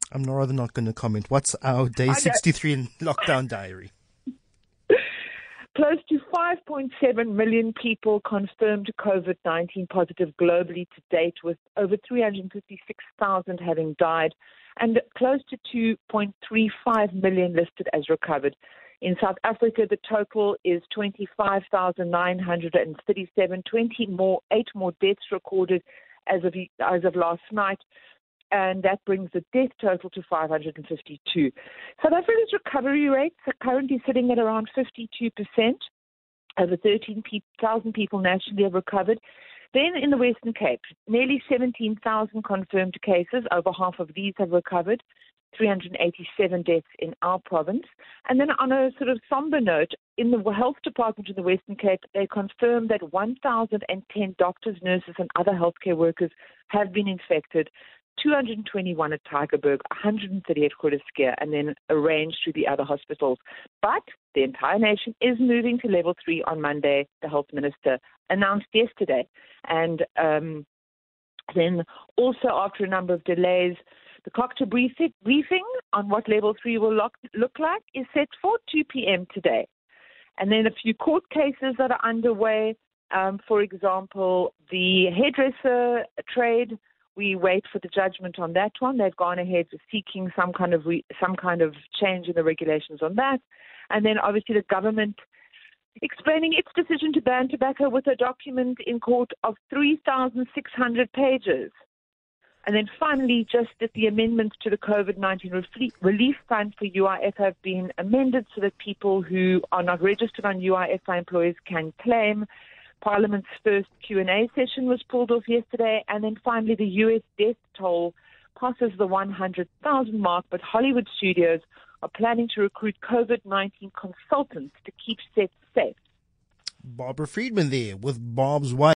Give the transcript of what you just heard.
I'm rather not going to comment. What's our day Okay. 63 in lockdown diary? Close to 5.7 million people confirmed COVID-19 positive globally to date, with over 356,000 having died and close to 2.35 million listed as recovered. In South Africa, the total is 25,937, 8 more deaths recorded as of last night, and that brings the death total to 552. South Africa's recovery rates are currently sitting at around 52%. Over 13,000 people nationally have recovered. Then in the Western Cape, nearly 17,000 confirmed cases. Over half of these have recovered. 387 deaths in our province. And then on a sort of somber note, in the health department in the Western Cape, they confirmed that 1,010 doctors, nurses, and other healthcare workers have been infected. 221 at Tygerberg, 130 at Groote Schuur, and then arranged to the other hospitals. But the entire nation is moving to level 3 on Monday, the health minister announced yesterday. And then also after a number of delays, the Cocter briefing on what level 3 will look like is set for 2 p.m. today. And then a few court cases that are underway. For example, the hairdresser trade, we wait for the judgment on that one. They've gone ahead with seeking some kind of change in the regulations on that. And then obviously the government explaining its decision to ban tobacco with a document in court of 3,600 pages. And then finally, just that the amendments to the COVID-19 relief fund for UIF have been amended so that people who are not registered on UIF by employers can claim. Parliament's first Q&A session was pulled off yesterday. And then finally, the U.S. death toll passes the 100,000 mark, but Hollywood studios are planning to recruit COVID-19 consultants to keep sets safe. Barbara Friedman there with Bob's wife.